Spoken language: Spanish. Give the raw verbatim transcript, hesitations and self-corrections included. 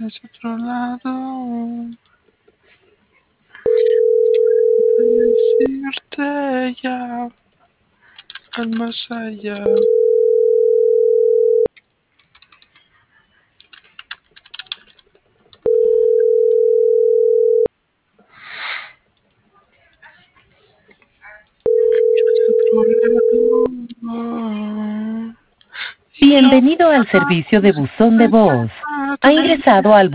es otro lado. Decirte ya al más allá. Bienvenido al servicio de buzón de voz. Ha ingresado al